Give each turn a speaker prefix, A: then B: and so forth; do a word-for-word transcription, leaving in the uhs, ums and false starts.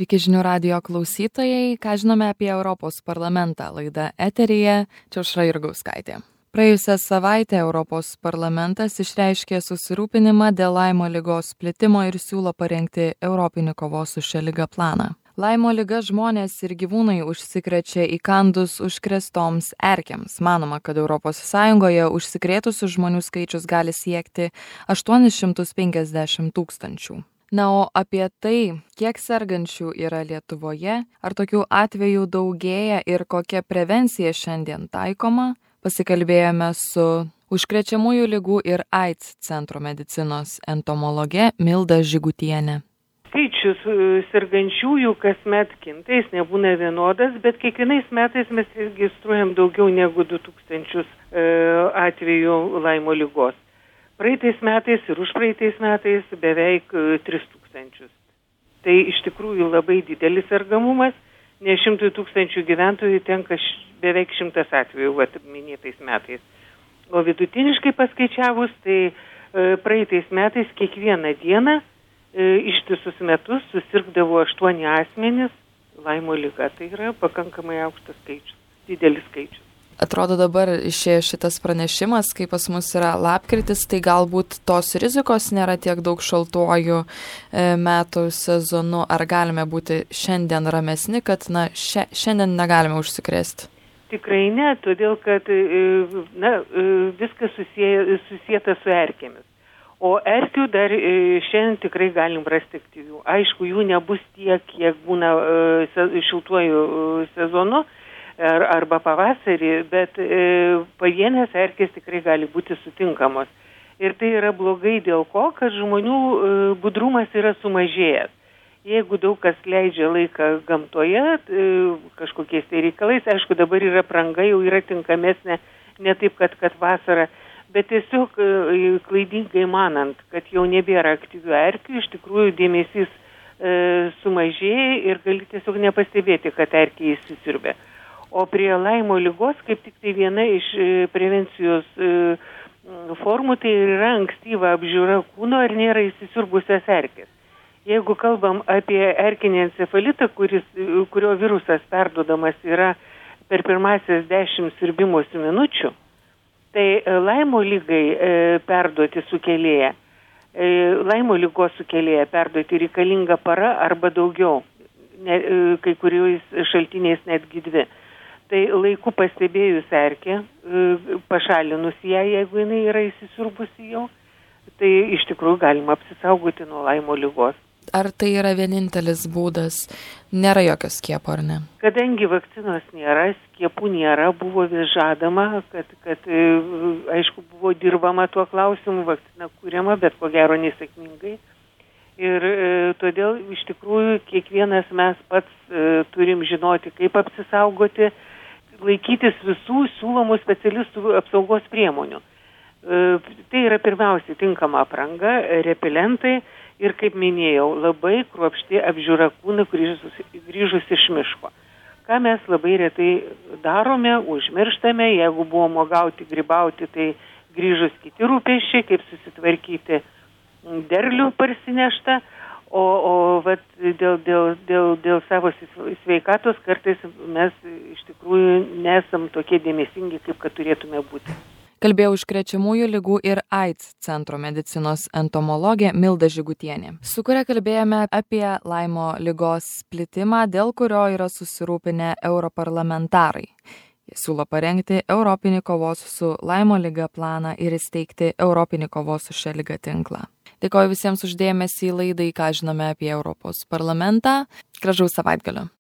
A: Sveiki žinių radijo klausytojai, ką žinome apie Europos parlamentą, laida eteryje, čia Aušra Jurgauskaitė. Praėjusią savaitę Europos parlamentas išreiškė susirūpinimą dėl Laimo ligos plitimo ir siūlo parengti Europinį kovos su šia liga planą. Laimo liga žmonės ir gyvūnai užsikrečia įkandus užkrėstoms erkėms. Manoma, kad Europos Sąjungoje užsikrėtusių žmonių skaičius gali siekti aštuonis šimtus penkiasdešimt tūkstančių. Na, o apie tai, kiek sergančių yra Lietuvoje, ar tokių atvejų daugėja ir kokia prevencija šiandien taikoma, pasikalbėjome su Užkrečiamųjų ligų ir AIDS centro medicinos entomologe Milda Žygutienė.
B: Skaičius sergančiųjų kasmet kinta, jis nebūna vienodas, bet kiekvienais metais mes registruojam daugiau negu du tūkstančius e, atvejų Laimo ligos. Praeitais metais ir užpraeitais metais beveik tris tūkstančius. Tai iš tikrųjų labai didelis sergamumas, nes šimtui tūkstančių gyventojų tenka š, beveik šimtas atvejų vat, minėtais metais. O vidutiniškai paskaičiavus, tai e, praeitais metais kiekvieną dieną e, ištisus metus susirgdavo aštuoni asmenys Laimo liga. Tai yra pakankamai aukštas skaičius, didelis skaičius.
A: Atrodo dabar išėjo šitas pranešimas, kai pas mus yra lapkritis, tai galbūt tos rizikos nėra tiek daug šaltuoju metų sezonu. Ar galime būti šiandien ramesni, kad na, šia, šiandien negalime užsikrėsti?
B: Tikrai ne, todėl kad na, viskas susiję, susijęta su erkėmis. O erkių dar šiandien tikrai galim rasti aktyvių. Aišku, jų nebus tiek, kiek būna šiltuoju sezonu, Ar, arba pavasarį, bet e, pavienės erkės tikrai gali būti sutinkamos. Ir tai yra blogai dėl ko, kad žmonių e, budrumas yra sumažėjęs. Jeigu daug kas leidžia laiką gamtoje, e, kažkokiais tai reikalais, aišku, dabar yra apranga, jau yra tinkamesnė, ne taip, kad, kad vasara, bet tiesiog e, klaidingai manant, kad jau nebėra aktyvių erkių, iš tikrųjų dėmesys e, sumažėja ir gali tiesiog nepastebėti, kad erkiai įsisiurbė. O prie Laimo ligos, kaip tik tai viena iš prevencijos formų, tai yra ankstyva apžiūra kūno, ar nėra įsisiurbusios erkės. Jeigu kalbam apie erkinį encefalitą, kuris, kurio virusas perduodamas yra per pirmasias dešimt siurbimosi minučių, tai Laimo lygai perduoti sukėlėja, Laimo ligos sukėlėja perduoti reikalinga para arba daugiau, ne, kai kuriais šaltiniais netgi dvi. Tai laiku pastebėjus erkę, pašalinus ją, jeigu jinai yra įsisiurbusi jau, tai iš tikrųjų galima apsisaugoti nuo Laimo ligos.
A: Ar tai yra vienintelis būdas? Nėra jokio skiepo, ar ne?
B: Kadangi vakcinos nėra, skiepų nėra, buvo vis žadama, kad, kad aišku, buvo dirbama tuo klausimu, vakcina kūriama, bet ko gero nesėkmingai. Ir e, todėl iš tikrųjų kiekvienas mes pats e, turim žinoti, kaip apsisaugoti, laikytis visų siūlomų specialistų apsaugos priemonių. E, tai yra pirmiausiai tinkama apranga, repelentai ir, kaip minėjau, labai kruopšti apžiūra kūną grįžus, grįžus iš miško. Ką mes labai retai darome, užmirštame, jeigu buvome gauti, grybauti, tai grįžus kiti rūpesčiai, kaip susitvarkyti derlių parsineštą, o, o vat, dėl, dėl, dėl, dėl savo sveikatos kartais mes iš tikrųjų nesam tokie dėmesingi, kaip kad turėtume būti.
A: Kalbėjo Užkrečiamųjų ligų ir AIDS centro medicinos entomologė Milda Žygutienė, su kuria kalbėjome apie Laimo ligos plitimą, dėl kurio yra susirūpinę europarlamentarai. Jie siūlo parengti Europinį kovos su Laimo liga planą ir įsteigti Europinį kovos su šia liga tinklą. Dėkoju visiems už dėmesį į laidą, ką žinome apie Europos parlamentą. Gražaus savaitgalio.